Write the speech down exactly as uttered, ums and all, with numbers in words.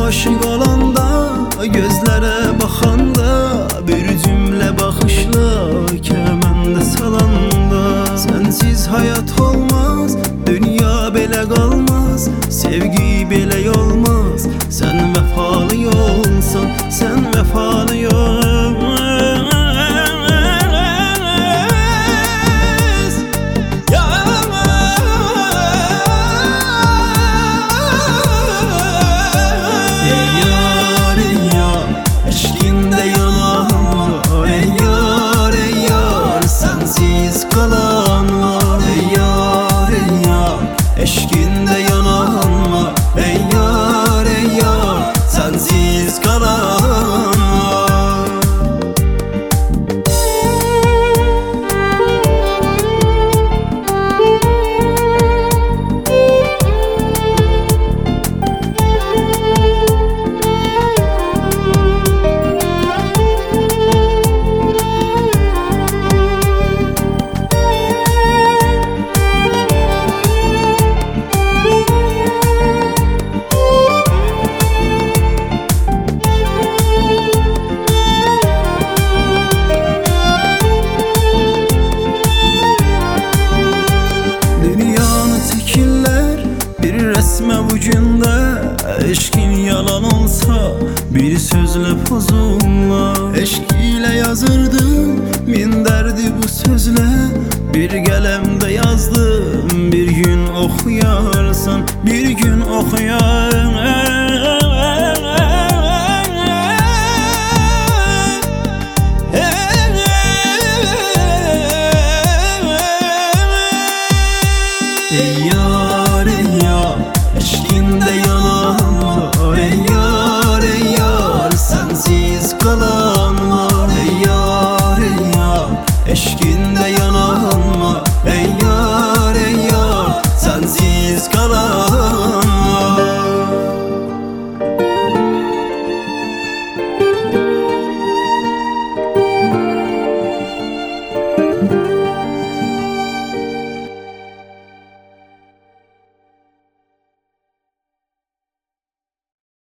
aşık olanda, gözlere bakanda, bir cümle bakışla kemende salanda. Sensiz hayat olmaz, dünya bele kalmaz, sevgi bele olmaz. Sen vefalı olsan, sen vefalı ol. Eşkinde yanan var ey yar ey yar, sensiz kalan var. Resme ucunda eşkin yalan olsa, bir sözle pozulma. Eşk ile yazırdım min derdi bu sözle, bir gelemde yazdım, bir gün okuyarsan, bir gün okuyar. Ey yar ey yar, eşkinde yanan var ey yar ey yar, sensiz kalan var ey yar ey yar. Eşkinde yanan var ey yar ey yar, sensiz kalan